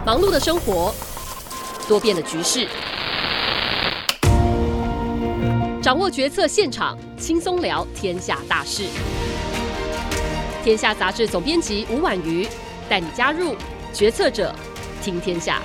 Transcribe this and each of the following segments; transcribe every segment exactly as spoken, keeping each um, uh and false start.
忙碌的生活，多变的局势，掌握决策现场，轻松聊天下大事。天下杂志总编辑吴婉瑜带你加入决策者听天下。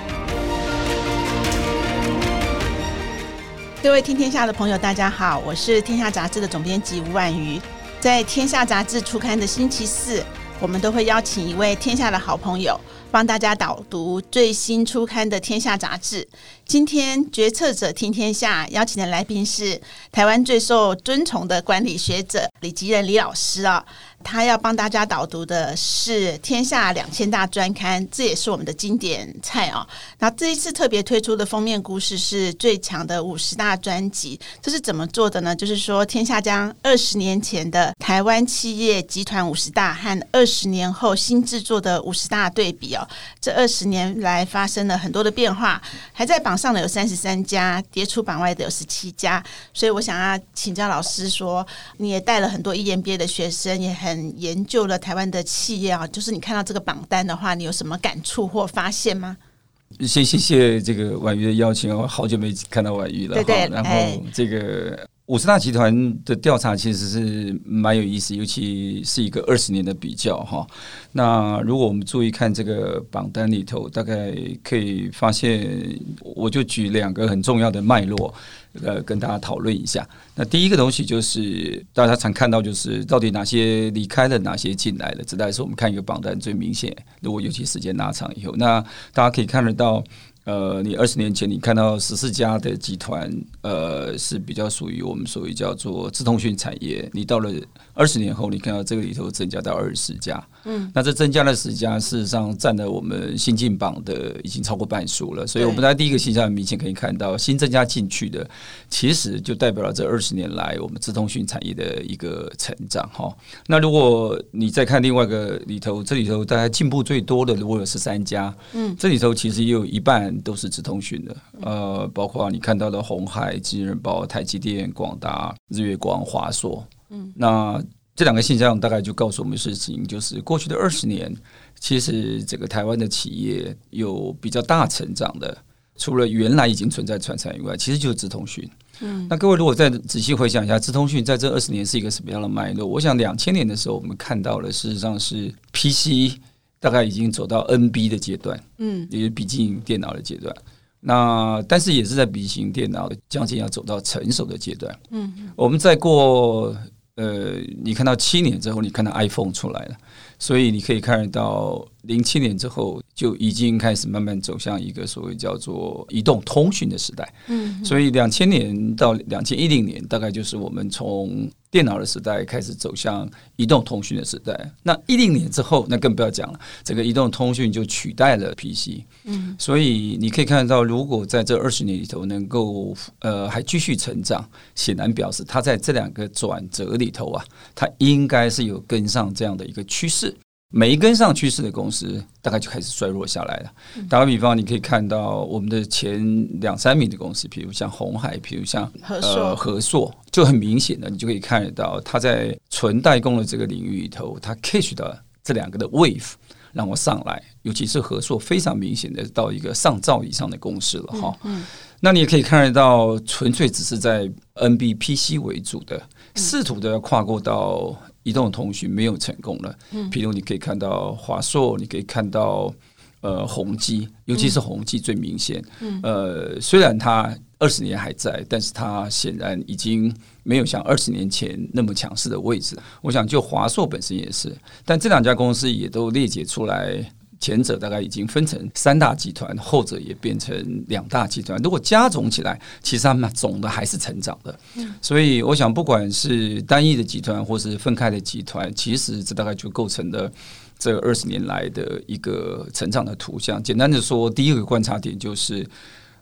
各位听天下的朋友大家好，我是天下杂志的总编辑吴婉瑜。在天下杂志出刊的星期四，我们都会邀请一位天下的好朋友帮大家导读最新出刊的天下杂志。今天决策者听天下邀请的来宾是台湾最受尊崇的管理学者李吉仁李老师啊，他要帮大家导读的是天下两千大专刊，这也是我们的经典菜啊。那这一次特别推出的封面故事是最强的五十大专辑，这是怎么做的呢？就是说天下将二十年前的台湾企业集团五十大和二十年后新制作的五十大对比哦。这二十年来发生了很多的变化，还在榜上的有三十三家，跌出榜外的有十七家。所以我想要请教老师说，你也带了很多 E M B A 的学生，也很研究了台湾的企业啊，就是你看到这个榜单的话，你有什么感触或发现吗？ 先谢谢这个婉瑜的邀请，我好久没看到婉瑜了。 对对， 然后这个五十大集团的调查其实是蛮有意思，尤其是一个二十年的比较哈。那如果我们注意看这个榜单里头，大概可以发现，我就举两个很重要的脉络，呃，跟大家讨论一下。那第一个东西就是大家常看到，就是到底哪些离开了，哪些进来了，这大概是我们看一个榜单最明显。如果尤其时间拉长以后，那大家可以看得到。呃，你二十年前你看到十四家的集团，呃，是比较属于我们所谓叫做资通讯产业。你到了二十年后，你看到这个里头增加到二十家，嗯，那这增加了十家，事实上占了我们新进榜的已经超过半数了。所以我们在第一个现象很明显可以看到，新增加进去的，其实就代表了这二十年来我们资通讯产业的一个成长哈。那如果你再看另外一个里头，这里头大概进步最多的，如果有十三家，嗯，这里头其实也有一半都是资通讯的，呃，包括你看到的鸿海、金人保、台积电、广达、日月光、华硕，嗯，那这两个现象大概就告诉我们的事情，就是过去的二十年，其实整个台湾的企业有比较大成长的，除了原来已经存在传产以外，其实就是资通讯。嗯，那各位如果再仔细回想一下，资通讯在这二十年是一个什么样的脉络？我想两千年的时候，我们看到了，事实上是 P C。大概已经走到 N B 的阶段，嗯，也就是笔记型电脑的阶段。那但是也是在笔记型电脑将近要走到成熟的阶段。嗯，我们再过呃，你看到七年之后，你看到 iPhone 出来了，所以你可以看得到零七年之后就已经开始慢慢走向一个所谓叫做移动通讯的时代。嗯，所以两千年到两千一零年，大概就是我们从电脑的时代开始走向移动通讯的时代。那一零年之后，那更不要讲了，整个移动通讯就取代了 P C。嗯，所以你可以看到，如果在这二十年里头能够呃还继续成长，显然表示它在这两个转折里头啊，它应该是有跟上这样的一个趋势。每一跟上趋势的公司，大概就开始衰弱下来了。打个比方，你可以看到我们的前两三名的公司，比如像鸿海，比如像呃和硕，就很明显的，你就可以看得到，它在纯代工的这个领域里头，它 catch 到这两个的 wave， 让我上来。尤其是和硕，非常明显的到一个上兆以上的公司了哈。嗯嗯，那你也可以看得到，纯粹只是在 N B P C 为主的，试图的要跨过到移动通讯没有成功了，嗯，比如你可以看到华硕，你可以看到呃宏基，尤其是宏基最明显，嗯，呃，虽然它二十年还在，但是它显然已经没有像二十年前那么强势的位置。我想就华硕本身也是，但这两家公司也都列解出来。前者大概已经分成三大集团，后者也变成两大集团。如果加总起来，其实他们总的还是成长的。所以我想，不管是单一的集团或是分开的集团，其实这大概就构成了这二十年来的一个成长的图像。简单的说，第一个观察点就是，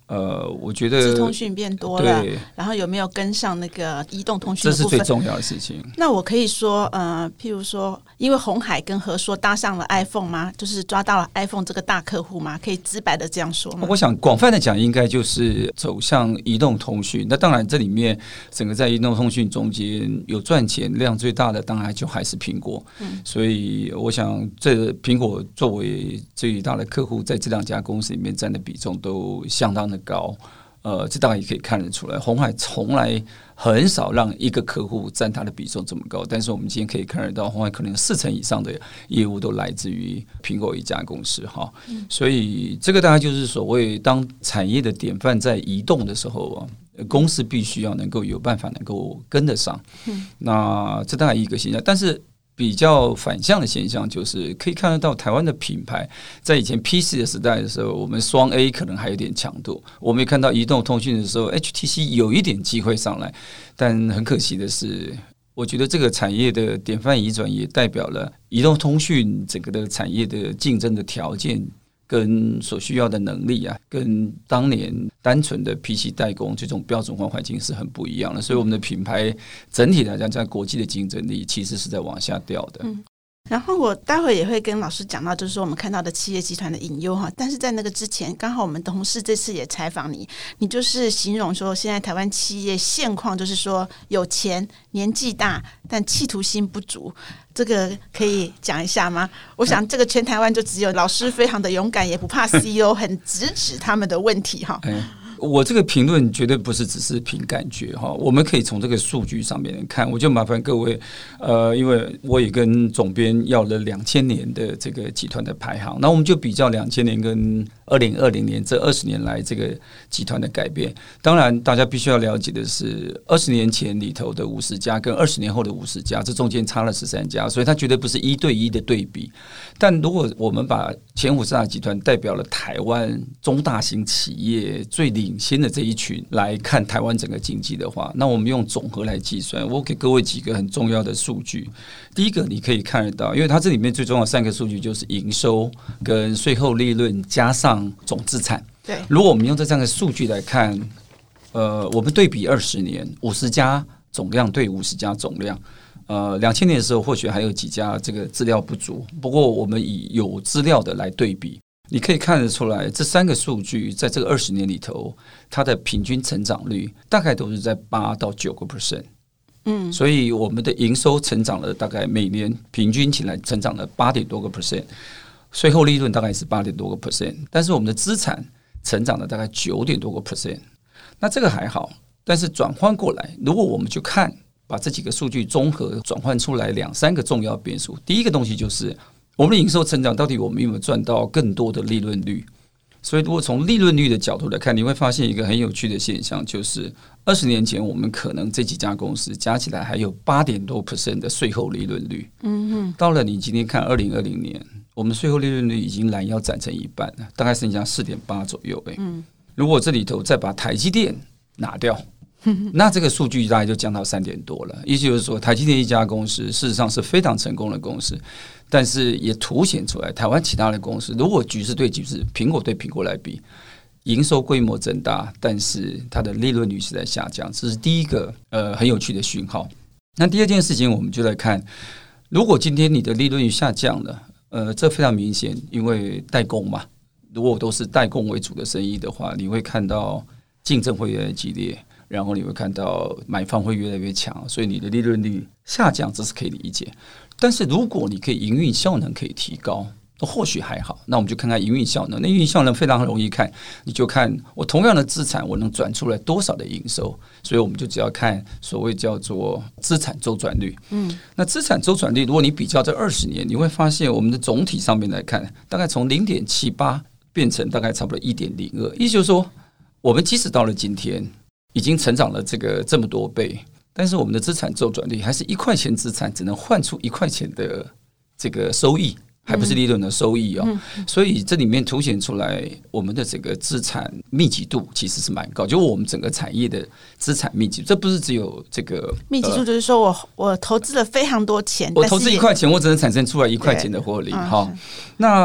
呃，我觉得资通讯变多了，然后有没有跟上那个移动通讯的部分， 这是最重要的事情。 那我可以说，呃，譬如说，因为鸿海跟和硕搭上了 iPhone 吗？就是抓到了 iPhone 这个大客户吗？可以直白的这样说吗？ 我想广泛的讲，应该就是走向移动通讯。那当然，这里面整个在移动通讯中间有赚钱量最大的，当然就还是苹果。嗯，所以我想，这苹果作为最大的客户，在这两家公司里面占的比重都相当的高。呃，这当然也可以看得出来，鸿海从来很少让一个客户占他的比重这么高，但是我们今天可以看得到，鸿海可能四成以上的业务都来自于苹果一家公司哈。嗯、所以这个大概就是所谓当产业的典范在移动的时候啊，公司必须要能够有办法能够跟得上。嗯、那这当然一个现象，但是比较反向的现象就是可以看得到台湾的品牌在以前 P C 的时代的时候，我们双 A 可能还有点强度，我们也看到移动通讯的时候 H T C 有一点机会上来，但很可惜的是，我觉得这个产业的典范移转也代表了移动通讯整个的产业的竞争的条件跟所需要的能力啊，跟当年单纯的 P C 代工这种标准化环境是很不一样的，所以我们的品牌整体来讲，在国际的竞争力其实是在往下掉的。嗯， 然后我待会也会跟老师讲到，就是说我们看到的企业集团的隐忧哈。但是在那个之前，刚好我们同事这次也采访你，你就是形容说，现在台湾企业现况就是说有钱、年纪大，但企图心不足。这个可以讲一下吗？我想这个全台湾就只有老师非常的勇敢，也不怕 C E O 很直指他们的问题哈。 我这个评论绝对不是只是凭感觉哈，我们可以从这个数据上面看。我就麻烦各位，呃，因为我也跟总编要了两千年的这个集团的排行，那我们就比较两千年跟二零二零年这二十年来这个集团的改变。当然，大家必须要了解的是，二十年前里头的五十家跟二十年后的五十家，这中间差了十三家，所以它绝对不是一对一的对比。但如果我们把前五十大集团代表了台湾中大型企业最领先的这一群来看台湾整个经济的话，那我们用总和来计算。我给各位几个很重要的数据。第一个你可以看得到，因为它这里面最重要的三个数据就是营收跟税后利润加上总资产。 对， 如果我们用这三个数据来看，呃，我们对比二十年，五十家总量对五十家总量。呃，两千年的时候或许还有几家这个资料不足，不过我们以有资料的来对比，你可以看得出来，这三个数据在这个二十年里头，它的平均成长率大概都是在八到九个 percent。嗯，所以我们的营收成长了大概每年平均起来成长了八点多个 percent， 税后利润大概是八点多个 percent， 但是我们的资产成长了大概九点多个 percent。那这个还好，但是转换过来，如果我们去看。把这几个数据综合转换出来两三个重要变数。第一个东西就是我们的营收成长到底我们有没有赚到更多的利润率。所以如果从利润率的角度来看，你会发现一个很有趣的现象，就是二十年前我们可能这几家公司加起来还有八点多 percent 的税后利润率。嗯哼，到了你今天看二零二零年，我们税后利润率已经拦腰斩成一半了，大概剩下四点八左右。欸嗯、如果这里头再把台积电拿掉，那这个数据大概就降到三点多了。意思就是说，台积电一家公司事实上是非常成功的公司，但是也凸显出来台湾其他的公司，如果局势对局势，苹果对苹果来比，营收规模增大，但是它的利润率是在下降，这是第一个呃很有趣的讯号。那第二件事情，我们就来看，如果今天你的利润率下降了，呃，这非常明显，因为代工嘛，如果都是代工为主的生意的话，你会看到竞争会越来越激烈。然后你会看到买方会越来越强，所以你的利润率下降，这是可以理解。但是如果你可以营运效能可以提高，或许还好。那我们就看看营运效能。那营运效能非常容易看，你就看我同样的资产，我能转出来多少的营收。所以我们就只要看所谓叫做资产周转率。嗯，那资产周转率，如果你比较这二十年，你会发现我们的总体上面来看，大概从零点七八变成大概差不多一点零二，意思就是说，我们即使到了今天。已经成长了这个这么多倍，但是我们的资产周转率还是一块钱资产只能换出一块钱的这个收益，还不是利润的收益哦。嗯嗯、所以这里面凸显出来我们的这个资产密集度其实是蛮高，就我们整个产业的资产密集，这不是只有这个密集度，就是说我我投资了非常多钱， 我投资一块钱，我只能产生出来一块钱的获利哈。那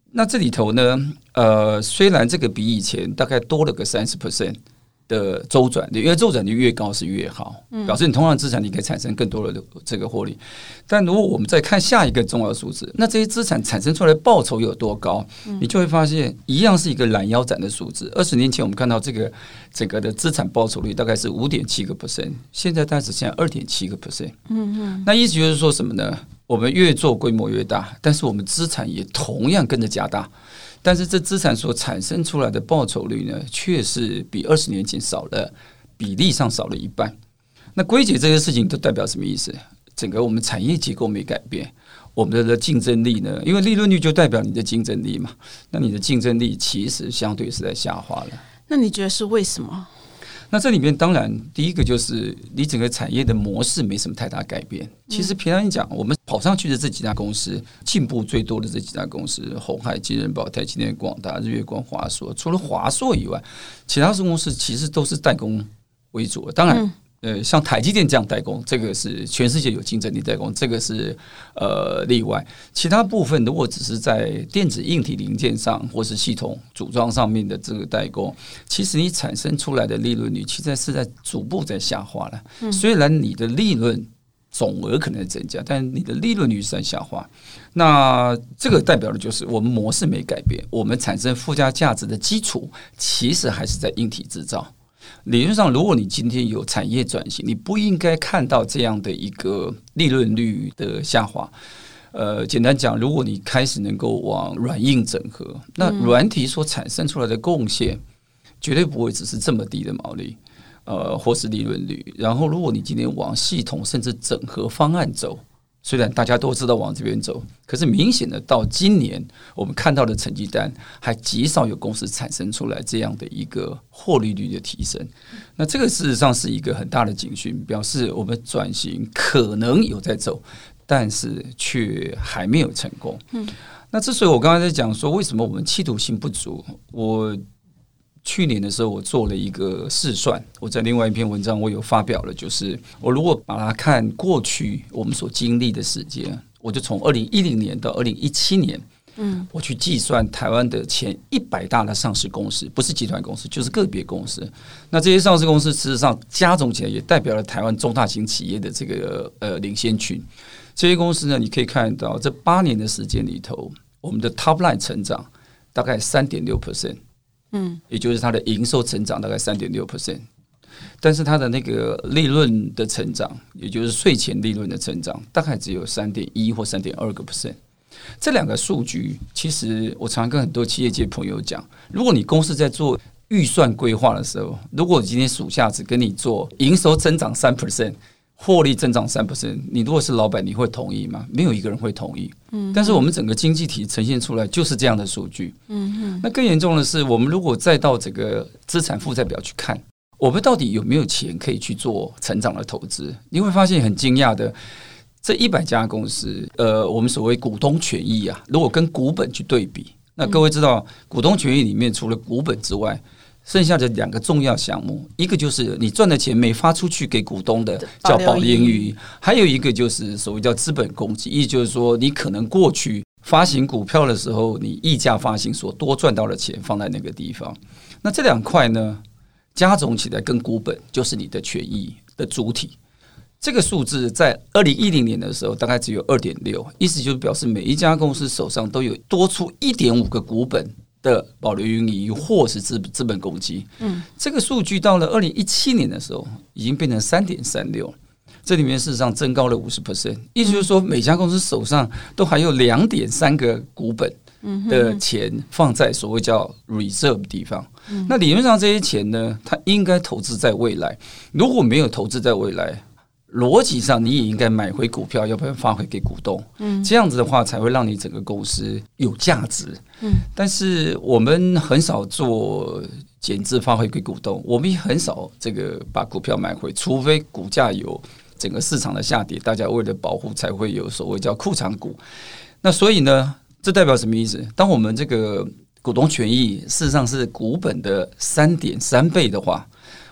那这里头呢，呃，虽然这个比以前大概多了个三十 percent。的周转率，因为周转率越高是越好，表示你同样的资产你可以产生更多的这个获利。但如果我们再看下一个重要数字，那这些资产产生出来的报酬有多高，你就会发现一样是一个拦腰斩的数字。二十年前我们看到这个整个的资产报酬率大概是五点七个 percent， 现在大概只剩下二点七个 percent。嗯嗯，那意思就是说什么呢？我们越做规模越大，但是我们资产也同样跟着加大。但是这资产所产生出来的报酬率呢，却是比二十年前少了，比例上少了一半。那归结这些事情都代表什么意思？整个我们产业结构没改变，我们的竞争力呢？因为利润率就代表你的竞争力嘛，那你的竞争力其实相对是在下滑了。 那你觉得是为什么？ 那这里面当然第一个就是你整个产业的模式没什么太大改变。其实平常讲，我们跑上去的这几家公司，进步最多的这几家公司，鸿海、金人保、台积电、广达、日月光、华硕，除了华硕以外，其他公司其实都是代工为主。当然。呃，像台积电这样代工，这个是全世界有竞争力代工，这个是呃例外。其他部分如果只是在电子硬体零件上或是系统组装上面的这个代工，其实你产生出来的利润率其实是在逐步在下滑了。嗯、虽然你的利润总额可能在增加，但你的利润率是在下滑。那这个代表的就是我们模式没改变，我们产生附加价值的基础其实还是在硬体制造。理论上，如果你今天有产业转型，你不应该看到这样的一个利润率的下滑。呃，简单讲，如果你开始能够往软硬整合，那软体所产生出来的贡献绝对不会只是这么低的毛利，呃，或是利润率。然后，如果你今天往系统甚至整合方案走，虽然大家都知道往这边走，可是明显的到今年我们看到的成绩单还极少有公司产生出来这样的一个获利率的提升。那这个事实上是一个很大的警讯，表示我们转型可能有在走，但是却还没有成功。那之所以我刚才在讲说为什么我们企图心不足，我去年的时候，我做了一个试算，我在另外一篇文章我有发表了，就是我如果把它看过去我们所经历的时间，我就从二零一零年到二零一七年，嗯，我去计算台湾的前一百大的上市公司，不是集团公司，就是个别公司。那这些上市公司事实上加总起来也代表了台湾中大型企业的这个呃领先群。这些公司呢，你可以看到这八年的时间里头，我们的 top line 成长大概三点六 percent。嗯，也就是它的营收成长大概三点六 percent， 但是它的那个利润的成长，也就是税前利润的成长，大概只有三点一或三点二个 percent。这两个数据，其实我常常跟很多企业界朋友讲，如果你公司在做预算规划的时候，如果今天属下只跟你做营收增长三 percent。获利增长三 percent， 你如果是老板，你会同意吗？没有一个人会同意。嗯，但是我们整个经济体呈现出来就是这样的数据。嗯，那更严重的是，我们如果再到这个资产负债表去看，我们到底有没有钱可以去做成长的投资？你会发现很惊讶的，这一百家公司，呃，我们所谓股东权益啊，如果跟股本去对比，那各位知道，股东权益里面除了股本之外，剩下的两个重要项目，一个就是你赚的钱没发出去给股东的叫保留盈余，还有一个就是所谓叫资本公积，意思就是说你可能过去发行股票的时候，你溢价发行所多赚到的钱放在那个地方。那这两块呢，加总起来跟股本就是你的权益的主体。这个数字在二零一零年的时候大概只有 二点六， 意思就是表示每一家公司手上都有多出 一点五个股本的保留盈余或是资资本公积。嗯，这个数据到了二零一七年的时候已经变成 三点三六， 这里面事实上增高了 百分之五十， 意思就是说每家公司手上都还有 两点三个股本的钱放在所谓叫 reserve 地方。那理论上这些钱呢，它应该投资在未来，如果没有投资在未来，逻辑上你也应该买回股票，要不然发回给股东。嗯，这样子的话才会让你整个公司有价值。嗯，但是我们很少做减资发回给股东，我们也很少这个把股票买回，除非股价有整个市场的下跌，大家为了保护才会有所谓叫库藏股。那所以呢，这代表什么意思？当我们这个股东权益事实上是股本的 三点三倍的话，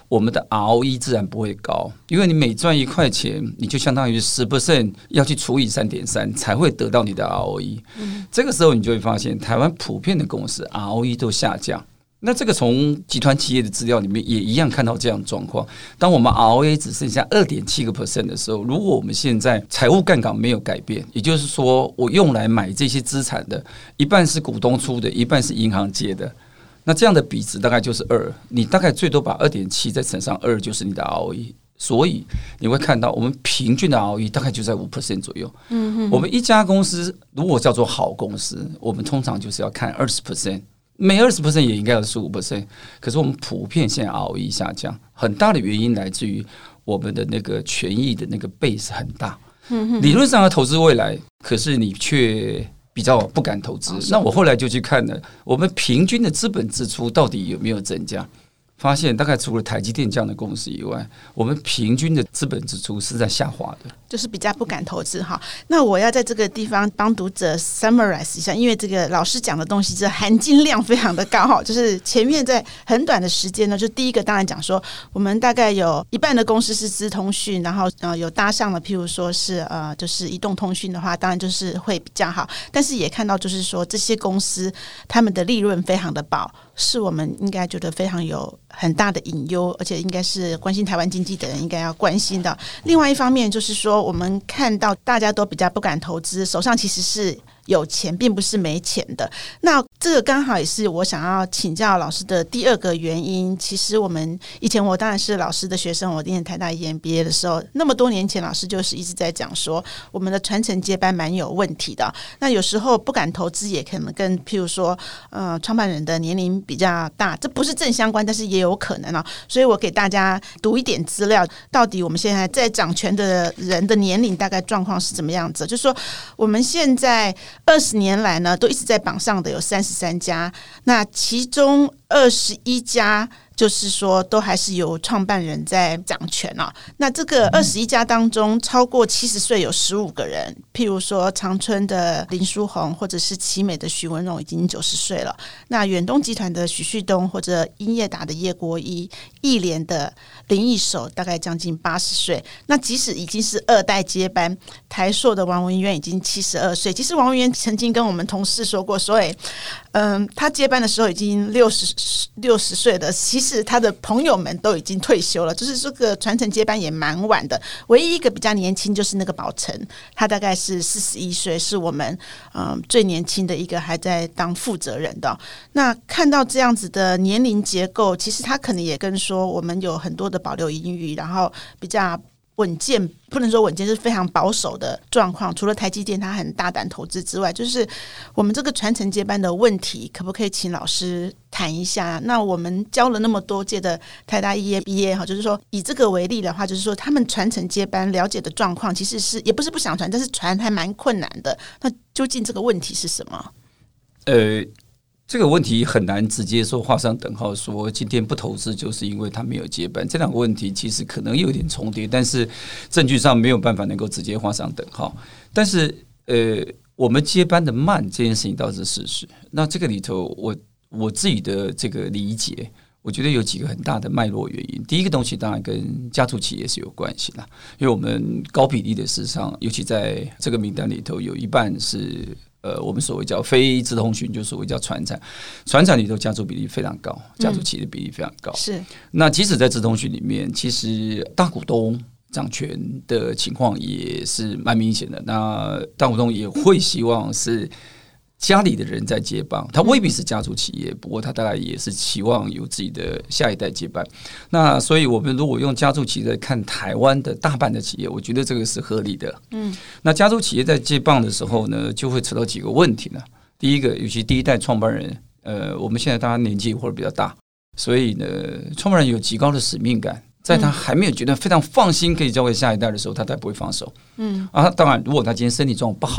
我们的 R O E 自然不会高，因为你每赚一块钱，你就相当于 百分之十 要去除以 三点三 才会得到你的 R O E、嗯、这个时候你就会发现台湾普遍的公司 R O E 都下降。那这个从集团企业的资料里面也一样看到这样的状况。当我们 R O E 只剩下 百分之二点七 的时候，如果我们现在财务杠杆没有改变，也就是说我用来买这些资产的一半是股东出的，一半是银行借的，那这样的比值大概就是二，你大概最多把 二点七 再乘上二就是你的 R O E。所以你会看到我们平均的 R O E 大概就在 百分之五 左右。嗯，我们一家公司如果叫做好公司，我们通常就是要看 百分之二十，每 百分之二十 也应该有 百分之十五， 可是我们普遍现在 R O E 下降，很大的原因来自于我们的那个权益的那个 base 很大，理论上要投资未来，可是你却比较不敢投资。那我后来就去看了我们平均的资本支出到底有没有增加，发现大概除了台积电这样的公司以外，我们平均的资本支出是在下滑的， 就是比较不敢投资哈。那我要在这个地方帮读者 summarize 一下，因为这个老师讲的东西这含金量非常的高哈。就是前面在很短的时间呢，就第一个当然讲说，我们大概有一半的公司是资通讯，然后呃有搭上了，譬如说是呃就是移动通讯的话，当然就是会比较好。但是也看到就是说这些公司他们的利润非常的薄，是我们应该觉得非常有很大的隐忧，而且应该是关心台湾经济的人应该要关心的。另外一方面就是说，我们看到大家都比较不敢投资，手上其实是有钱，并不是没钱的。那这个刚好也是我想要请教老师的第二个原因。其实我们以前我当然是老师的学生，我念台大 E M B A 的时候，那么多年前老师就是一直在讲说我们的传承接班蛮有问题的。那有时候不敢投资也可能跟譬如说呃创办人的年龄比较大，这不是正相关，但是也有可能啊。所以我给大家读一点资料，到底我们现在在掌权的人的年龄大概状况是怎么样子。就是说我们现在二十年来呢，都一直在榜上的有三十三家，那其中二十一家就是说都还是由创办人在掌权啊。那这个二十一家当中，超过七十岁有十五个人，譬如说长春的林书宏，或者是奇美的许文荣已经九十岁了。那远东集团的许旭东，或者英业达的叶国一，义联的林义守大概将近八十岁。那即使已经是二代接班，台塑的王文渊已经七十二岁。其实王文渊曾经跟我们同事说过，所以嗯，他接班的时候已经六十六十岁的，其实他的朋友们都已经退休了，就是这个传承接班也蛮晚的。唯一一个比较年轻就是那个宝成，他大概是四十一岁，是我们嗯最年轻的一个还在当负责人的。那看到这样子的年龄结构，其实他可能也跟说我们有很多的保留盈余，然后比较稳健，不能说稳健，是非常保守的状况。除了台积电它很大胆投资之外，就是我们这个传承接班的问题，可不可以请老师谈一下？那我们教了那么多届的台大 E M B A 就是说以这个为例的话，就是说他们传承接班了解的状况，其实是也不是不想传，但是传还蛮困难的。那究竟这个问题是什么？ 呃。这个问题很难直接说画上等号，说今天不投资就是因为他没有接班。这两个问题其实可能有点重叠，但是证据上没有办法能够直接画上等号。但是呃，我们接班的慢这件事情倒是事实。那这个里头我我自己的这个理解，我觉得有几个很大的脉络原因。第一个东西当然跟家族企业是有关系啦，因为我们高比例的事实上，尤其在这个名单里头有一半是呃，我们所谓叫非资通讯，就所谓叫传产，传产里头家族比例非常高，家族企业的比例非常高。嗯、是。那即使在资通讯里面，其实大股东掌权的情况也是蛮明显的。那大股东也会希望是家里的人在接棒，他未必是家族企业，不过他大概也是期望有自己的下一代接班。那所以我们如果用家族企业来看台湾的大半的企业，我觉得这个是合理的。嗯，那家族企业在接棒的时候呢，就会扯到几个问题呢。第一个，尤其第一代创办人，呃，我们现在大家年纪或者比较大，所以呢，创办人有极高的使命感。在他还没有觉得非常放心可以交给下一代的时候，他才不会放手。嗯啊，当然，如果他今天身体状况不好，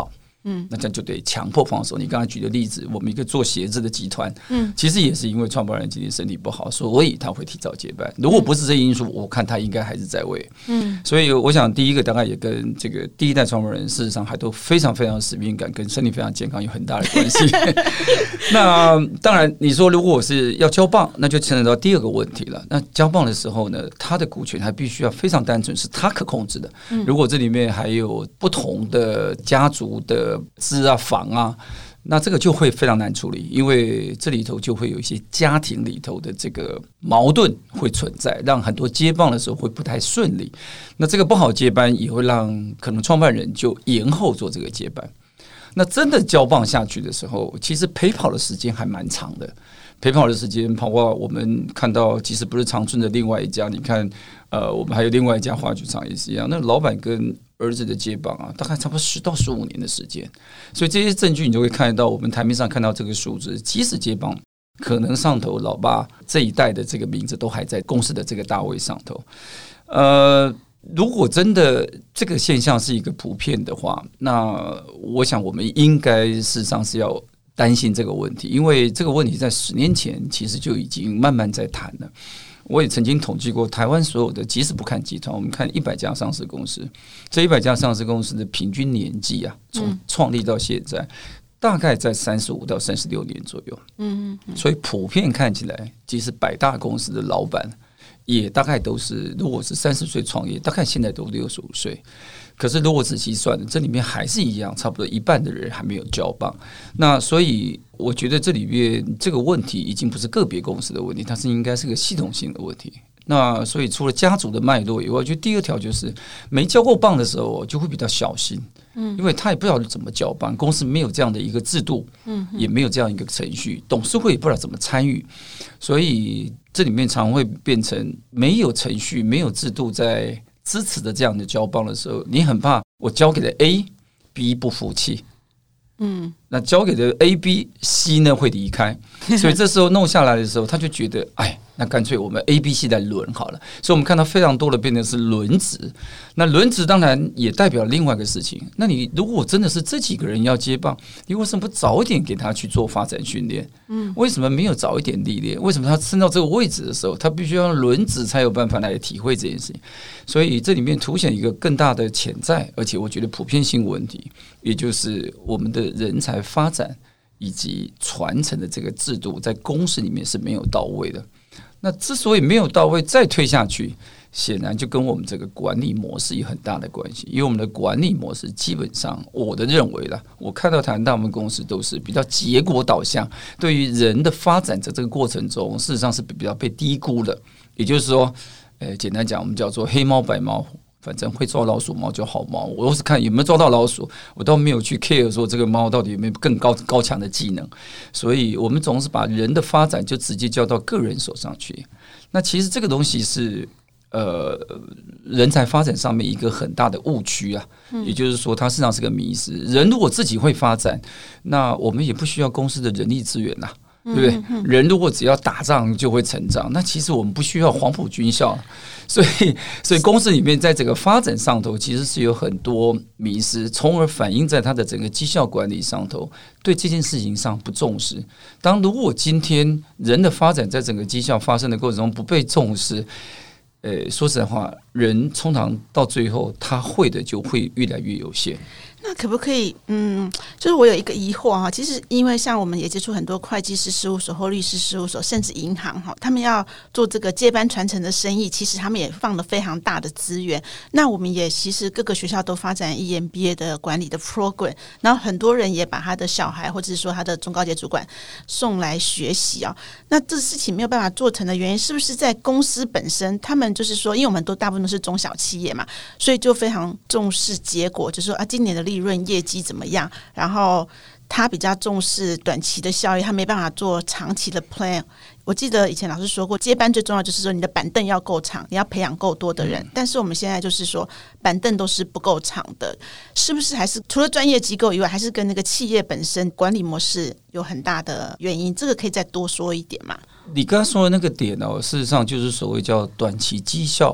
嗯，那这样就得强迫放手。你刚才举的例子，我们一个做鞋子的集团，嗯，其实也是因为创办人今天身体不好，所以他会提早接班。如果不是这些因素，我看他应该还是在位。嗯，所以我想第一个大概也跟这个第一代创办人事实上还都非常非常使命感，跟身体非常健康有很大的关系。那当然，你说如果我是要交棒，那就牵扯到第二个问题了。那交棒的时候呢，他的股权还必须要非常单纯，是他可控制的。如果这里面还有不同的家族的资啊、房啊，那这个就会非常难处理，因为这里头就会有一些家庭里头的这个矛盾会存在，让很多接棒的时候会不太顺利。那这个不好接班，也会让可能创办人就延后做这个接班。那真的交棒下去的时候，其实陪跑的时间还蛮长的。陪跑的时间，包括我们看到，即使不是长春的另外一家，你看，呃，我们还有另外一家话剧场也是一样。那老板跟儿子的接棒啊，大概差不多十到十五年的时间。所以这些证据，你就会看得到，我们台面上看到这个数字，即使接棒，可能上头老爸这一代的这个名字都还在公司的这个大位上头。呃，如果真的这个现象是一个普遍的话，那我想我们应该事实上是要担心这个问题，因为这个问题在十年前其实就已经慢慢在谈了。我也曾经统计过，台湾所有的，即使不看集团，我们看一百家上市公司，这一百家上市公司的平均年纪啊，从创立到现在，嗯、大概在三十五到三十六年左右。嗯嗯，所以普遍看起来，即使百大公司的老板，也大概都是，如果是三十岁创业，大概现在都六十五岁。可是如果仔细算，这里面还是一样，差不多一半的人还没有交棒。那所以我觉得这里面这个问题已经不是个别公司的问题，它是应该是个系统性的问题。那所以除了家族的脉络以外，我觉得第二条就是没交过棒的时候就会比较小心，嗯，因为他也不知道怎么交棒，公司没有这样的一个制度，嗯，也没有这样一个程序，董事会也不知道怎么参与，所以这里面常会变成没有程序、没有制度在支持的这样的交棒的时候，你很怕我交给了 A、B 不服气，嗯，那交给的 A、B、C 呢会离开，所以这时候弄下来的时候，他就觉得，哎，那干脆我们 A、B、C 来轮好了。所以我们看到非常多的变成是轮值，那轮值当然也代表另外一个事情。那你如果真的是这几个人要接棒，你为什么不早一点给他去做发展训练？嗯，为什么没有早一点历练？为什么他升到这个位置的时候，他必须要轮值才有办法来体会这件事情？所以这里面凸显一个更大的潜在，而且我觉得普遍性问题，也就是我们的人才发展以及传承的这个制度，在公司里面是没有到位的。那之所以没有到位，再推下去，显然就跟我们这个管理模式有很大的关系。因为我们的管理模式基本上，我的认为啦，我看到台湾大部分公司都是比较结果导向，对于人的发展在这个过程中，事实上是比较被低估的。也就是说，呃，简单讲，我们叫做黑猫白猫。反正会抓老鼠猫就好猫，我都是看有没有抓到老鼠，我倒没有去 care 说这个猫到底有没有更高高强的技能，所以我们总是把人的发展就直接交到个人手上去。那其实这个东西是呃人才发展上面一个很大的误区啊，也就是说它实际上是个迷思。人如果自己会发展，那我们也不需要公司的人力资源啊。对不对？人如果只要打仗就会成长，那其实我们不需要黄埔军校。所以，所以公司里面在整个发展上头，其实是有很多迷思，从而反映在它的整个绩效管理上头，对这件事情上不重视。当如果今天人的发展在整个绩效发生的过程中不被重视，呃，说实在话，人通常到最后他会的就会越来越有限。 那可不可以，嗯，就是我有一个疑惑哈，其实因为像我们也接触很多会计师事务所或律师事务所，甚至银行哈，他们要做这个接班传承的生意，其实他们也放了非常大的资源。那我们也其实各个学校都发展 E M B A 的管理的 program， 然后很多人也把他的小孩或者是说他的中高阶主管送来学习啊。那这事情没有办法做成的原因，是不是在公司本身，他们就是说，因为我们都大部分都是中小企业嘛，所以就非常重视结果，就是说啊，今年的利润业绩怎么样，然后他比较重视短期的效益，他没办法做长期的 plan。 我记得以前老师说过，接班最重要就是说你的板凳要够长，你要培养够多的人、嗯、但是我们现在就是说板凳都是不够长的，是不是还是除了专业机构以外，还是跟那个企业本身管理模式有很大的原因？这个可以再多说一点吗？ 你刚刚说的那个点哦，事实上就是所谓叫短期绩效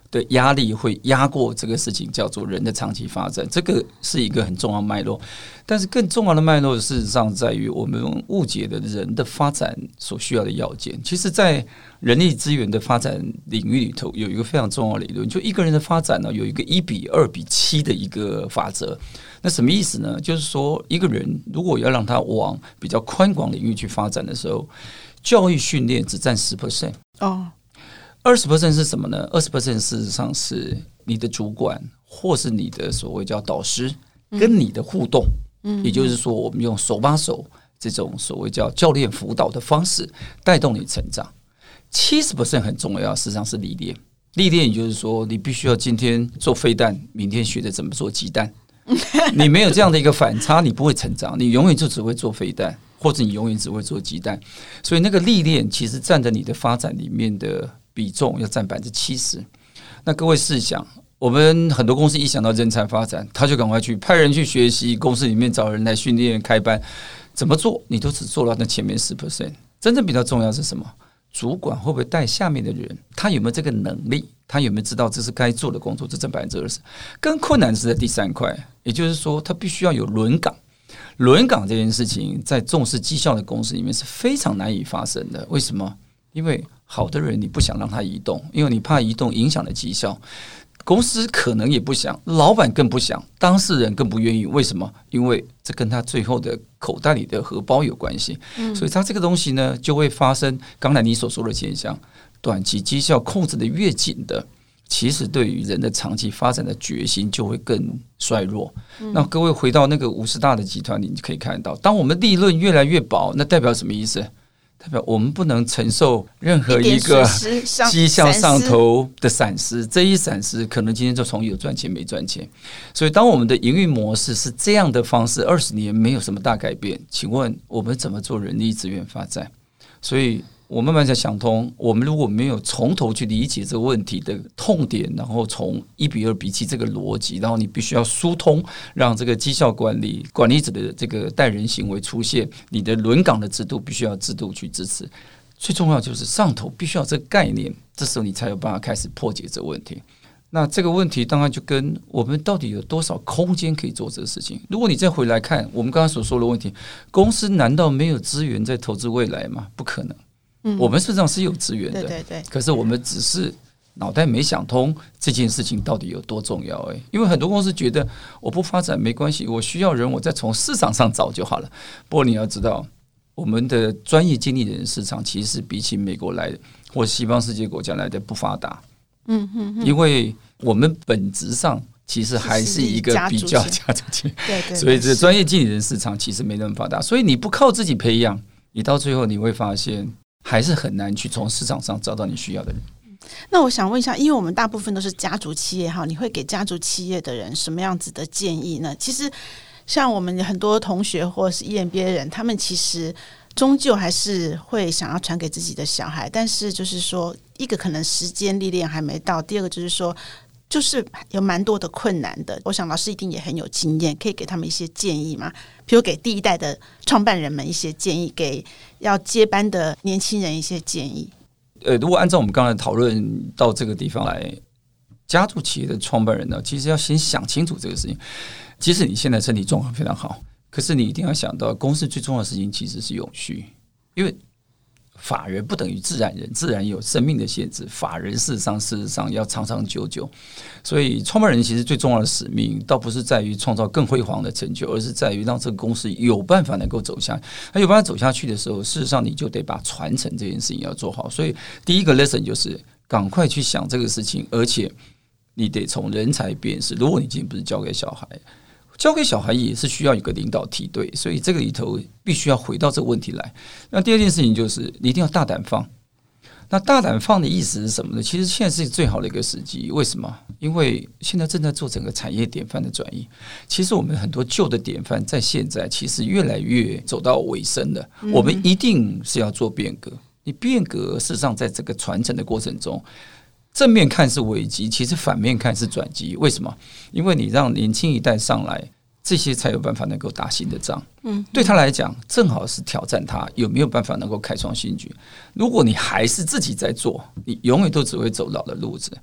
的压力会压过这个事情，叫做人的长期发展，这个是一个很重要的脉络。但是更重要的脉络，事实上在于我们误解的人的发展所需要的要件。其实，在人力资源的发展领域里头，有一个非常重要的理论，就一个人的发展呢，有一个一比二比七的一个法则。那什么意思呢？就是说，一个人如果要让他往比较宽广领域去发展的时候，教育训练只占 百分之十 哦。二十 percent 是什么呢？二十 percent 事实上是你的主管或是你的所谓叫导师跟你的互动，嗯，也就是说，我们用手把手这种所谓叫教练辅导的方式带动你成长。七十 percent 很重要，事实上是历练。历练也就是说，你必须要今天做飞弹，明天学着怎么做鸡蛋。你没有这样的一个反差，你不会成长，你永远就只会做飞弹，或者你永远只会做鸡蛋。所以那个历练其实占着你的发展里面的比重要占百分之七十。那各位试想，我们很多公司一想到人才发展，他就赶快去派人去学习，公司里面找人来训练开班，怎么做你都只做到那前面 百分之十。 真正比较重要是什么？主管会不会带下面的人？他有没有这个能力？他有没有知道这是该做的工作？这占百分之二十。更困难是在第三块，也就是说，他必须要有轮岗。轮岗这件事情，在重视绩效的公司里面是非常难以发生的。为什么？因为好的人你不想让他移动，因为你怕移动影响了绩效。公司可能也不想，老板更不想，当事人更不愿意。为什么？因为这跟他最后的口袋里的荷包有关系。嗯、所以他这个东西呢，就会发生刚才你所说的现象。短期绩效控制的越紧的，其实对于人的长期发展的决心就会更衰弱。嗯、那各位回到那个五十大的集团里，你可以看到，当我们利润越来越薄，那代表什么意思？代表我们不能承受任何一个绩效上头的闪失，这一闪失可能今天就从有赚钱没赚钱。所以当我们的营运模式是这样的方式，二十年没有什么大改变，请问我们怎么做人力资源发展？所以我慢慢才想通，我们如果没有从头去理解这个问题的痛点，然后从一比二比七这个逻辑，然后你必须要疏通，让这个绩效管理管理者的这个带人行为出现，你的轮岗的制度必须要制度去支持。最重要就是上头必须要这个概念，这时候你才有办法开始破解这个问题。那这个问题当然就跟我们到底有多少空间可以做这个事情。如果你再回来看我们刚刚所说的问题，公司难道没有资源在投资未来吗？不可能。我们事实上是有资源的， 对对对， 可是我们只是脑袋没想通这件事情到底有多重要。欸、因为很多公司觉得我不发展没关系，我需要人，我再从市场上找就好了。不过你要知道，我们的专业经理人市场其实比起美国来或西方世界国家来的不发达。嗯哼哼，因为我们本质上其实还是一个比较家族企业，所以这专业经理人市场其实没那么发达。所以你不靠自己培养，你到最后你会发现还是很难去从市场上找到你需要的人。 那我想问一下，因为我们大部分都是家族企业哈，你会给家族企业的人什么样子的建议呢？其实像我们很多同学或是 E M B A 人，他们其实终究还是会想要传给自己的小孩，但是就是说，一个可能时间历练还没到，第二个就是说就是有蛮多的困难的。我想老师一定也很有经验，可以给他们一些建议吗？比如给第一代的创办人们一些建议，给要接班的年轻人一些建议。 呃，如果按照我们刚才讨论到这个地方来，家族企业的创办人呢，其实要先想清楚这个事情。即使你现在身体状况非常好，可是你一定要想到，公司最重要的事情其实是永续，因为法人不等于自然人，自然有生命的限制，法人事实上事实上要长长久久。所以创办人其实最重要的使命倒不是在于创造更辉煌的成就，而是在于让这个公司有办法能够走下去。那有办法走下去的时候，事实上你就得把传承这件事情要做好。所以第一个 lesson 就是赶快去想这个事情，而且你得从人才辨识。如果你今天不是交给小孩，交给小孩也是需要一个领导梯队，所以这个里头必须要回到这个问题来。那第二件事情就是你一定要大胆放。那大胆放的意思是什么呢？其实现在是最好的一个时机。为什么？因为现在正在做整个产业典范的转移。其实我们很多旧的典范在现在其实越来越走到尾声了。我们一定是要做变革。你变革事实上在这个传承的过程中，正面看是危机，其实反面看是转机。为什么？因为你让年轻一代上来，这些才有办法能够打新的仗。嗯，对他来讲，正好是挑战他有没有办法能够开创新局。如果你还是自己在做，你永远都只会走老的路子。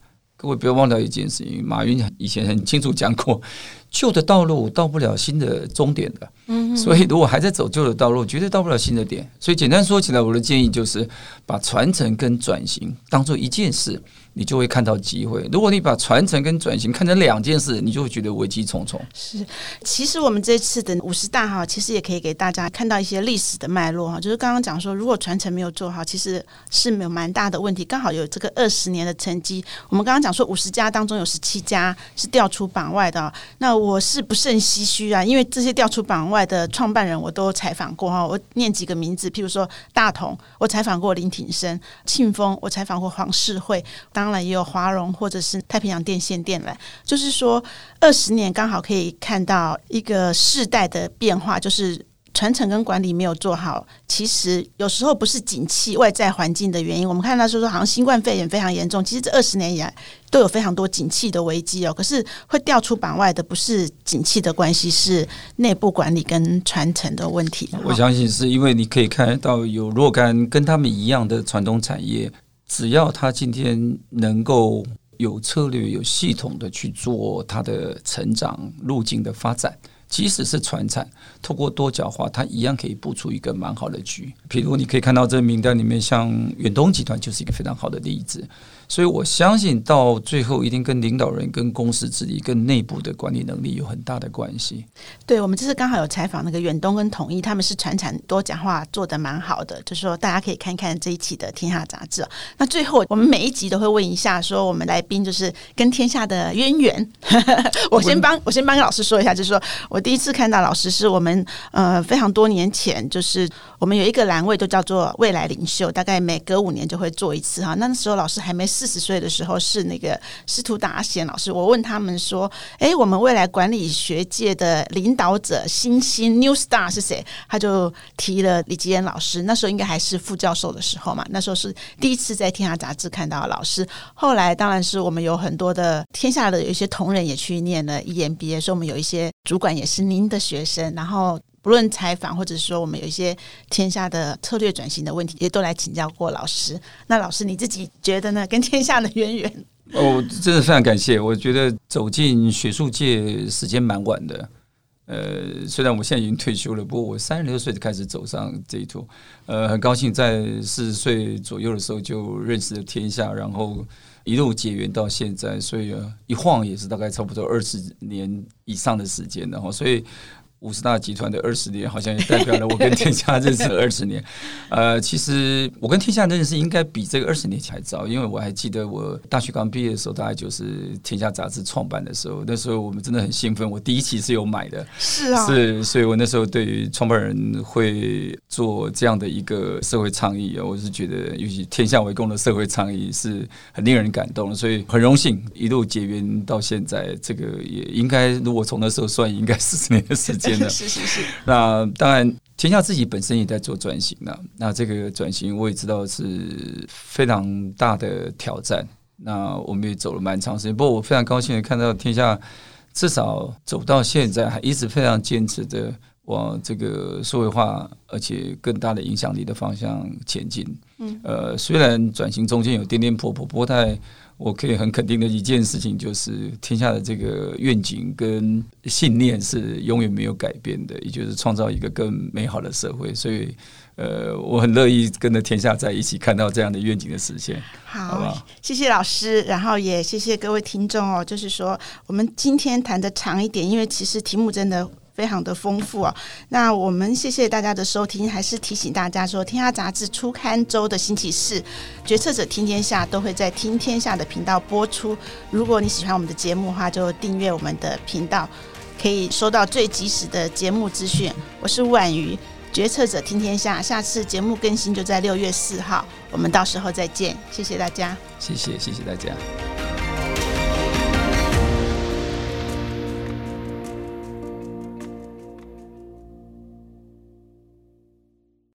各位不要忘掉一件事情，马云以前很清楚讲过，旧的道路到不了新的终点的，嗯，所以如果还在走旧的道路，绝对到不了新的点。所以简单说起来，我的建议就是把传承跟转型当做一件事，你就会看到机会。如果你把传承跟转型看成两件事，你就会觉得危机重重。 是，其实我们这次的五十大哈，其实也可以给大家看到一些历史的脉络哈。就是刚刚讲说，如果传承没有做好，其实是没有蛮大的问题。刚好有这个二十年的成绩，我们刚刚讲说五十家当中有十七家是调出榜外的。那我是不胜唏嘘啊，因为这些调出榜外的创办人我都采访过哈。我念几个名字，譬如说大同，我采访过林挺生；庆丰，我采访过黄世惠。当然也有华荣或者是太平洋电线电缆，就是说二十年刚好可以看到一个世代的变化，就是传承跟管理没有做好，其实有时候不是景气外在环境的原因。我们看到说说好像新冠肺炎非常严重，其实这二十年以来都有非常多景气的危机哦。可是会调出榜外的不是景气的关系，是内部管理跟传承的问题。 我相信是因为你可以看到有若干跟他们一样的传统产业，只要他今天能够有策略、有系统的去做它的成长路径的发展，即使是传产，透过多角化，它一样可以布出一个蛮好的局。比如你可以看到这个名单里面，像远东集团就是一个非常好的例子。所以我相信到最后一定跟领导人、跟公司治理、跟内部的管理能力有很大的关系。 对，我们这次刚好有采访那个远东跟统一，他们是传产多角化做得蛮好的，就是说大家可以看看这一期的天下杂志。那最后我们每一集都会问一下，说我们来宾就是跟天下的渊源。我先帮我先帮老师说一下，就是说我第一次看到老师是我们呃非常多年前，就是我们有一个栏位都叫做未来领袖，大概每隔五年就会做一次哈。那时候老师还没四十岁的时候，是那个司徒达贤老师。我问他们说：“哎，我们未来管理学界的领导者新星 New Star 是谁？”他就提了李吉恩老师。那时候应该还是副教授的时候嘛，那时候是第一次在天下杂志看到老师。后来当然是我们有很多的天下的有一些同仁也去念了 E M B A， 所以我们有一些主管也是您的学生，然后不论采访或者说我们有一些天下的策略转型的问题，也都来请教过老师。那老师你自己觉得呢？跟天下的渊源？ 哦，真的非常感谢。我觉得走进学术界时间蛮晚的。呃，虽然我现在已经退休了，不过我三十六岁就开始走上这一途。呃，很高兴在四十岁左右的时候就认识了天下，然后一路结缘到现在，所以、呃、一晃也是大概差不多二十年以上的时间了。然后，所以五十大集团的二十年，好像也代表了我跟天下认识了二十年。呃，其实我跟天下认识应该比这个二十年还早，因为我还记得我大学刚毕业的时候，大概就是天下杂志创办的时候，那时候我们真的很兴奋，我第一期是有买的， 是啊， 是，所以我那时候对于创办人会做这样的一个社会倡议，我是觉得，尤其天下为公的社会倡议是很令人感动的，所以很荣幸一路结缘到现在，这个也应该如果从那时候算，应该四十年的时间。 是是是。 那当然，天下自己本身也在做转型了。那这个转型我也知道是非常大的挑战。那我们也走了蛮长时间，不过我非常高兴的看到天下至少走到现在，还一直非常坚持的往这个社会化而且更大的影响力的方向前进。嗯，呃，虽然转型中间有颠颠簸簸，不过在我可以很肯定的一件事情，就是天下的这个愿景跟信念是永远没有改变的，也就是创造一个更美好的社会。所以，呃，我很乐意跟着天下在一起，看到这样的愿景的实现。 好， 好不好？ 谢谢老师，然后也谢谢各位听众哦。就是说，我们今天谈的长一点，因为其实题目真的非常的丰富啊。那我们谢谢大家的收听，还是提醒大家说，天下杂志初刊周的星期四，决策者听天下都会在听天下的频道播出。如果你喜欢我们的节目的话，就订阅我们的频道，可以收到最及时的节目资讯。我是吴婉瑜，决策者听天下，下次节目更新就在六月四号，我们到时候再见，谢谢大家， 谢谢，谢谢大家。